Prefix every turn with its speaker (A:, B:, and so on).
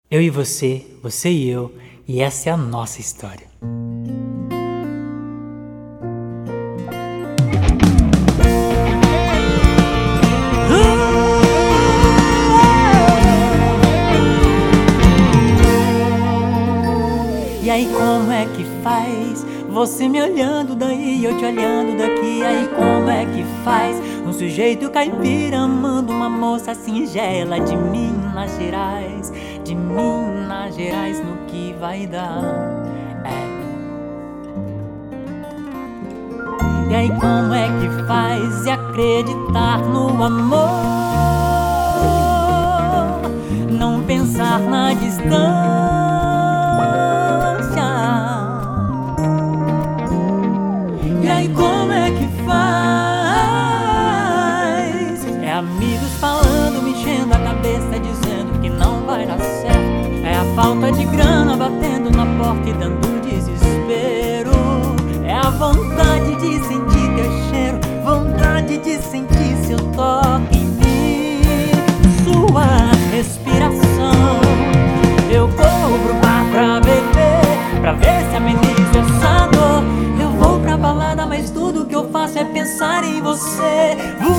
A: Eu e você, você e eu, e essa é a nossa história. E aí como é que faz? Você me olhando daí, eu te olhando daqui. Aí como é que faz? Um sujeito caipira amando uma moça singela de Minas Gerais. De Minas Gerais, no que vai dar? E aí como é que faz de acreditar no amor? Não pensar na distância. E aí como é que faz? É amigos falando, me enchendo a cabeça, dizendo que não vai dar certo. É a falta de grana batendo na porta e dando desespero. É a vontade de sentir teu cheiro, vontade de sentir seu toque em mim, sua respiração. Eu corro pro bar pra beber, pra ver se amenizo essa dor. Eu vou pra balada, mas tudo que eu faço é pensar em você.